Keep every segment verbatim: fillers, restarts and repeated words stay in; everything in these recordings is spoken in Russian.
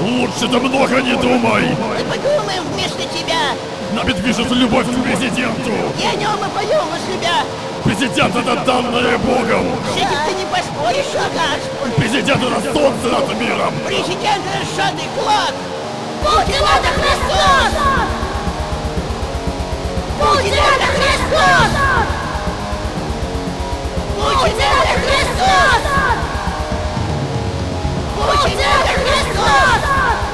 Лучше ты много не думай! Мы подумаем вместо тебя! Нами движет любовь к президенту! И о нем мы поем у себя! Президент — это данное Богом! С этим ты не поспоришь, ага! Президент — это солнце над миром! Президент — это шаный клад! Путин — это Христос! Путин — это Христос! Путин — это Христос! Путин — это Христос!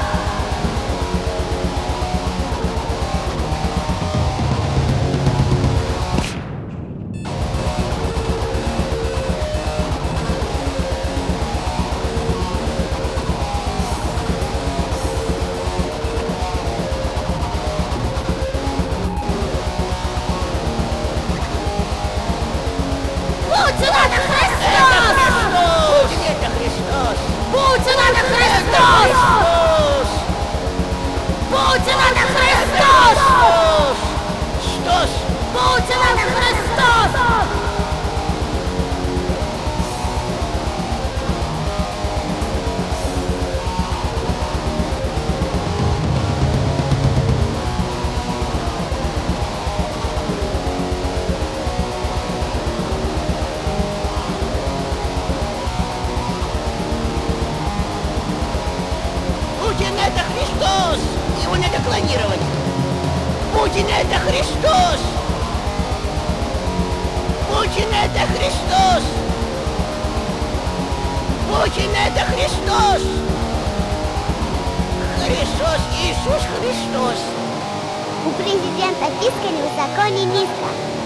Путин — это Христос! Путин — это Христос! Путин — это Христос! Путин — это Христос! Что ж? Путин — это Христос! Путин — это Христос! Его надо клонировать! Путин — это Христос! Путин — это Христос! Путин — это Христос! Христос, Иисус Христос! У президента пискали высоко не низко.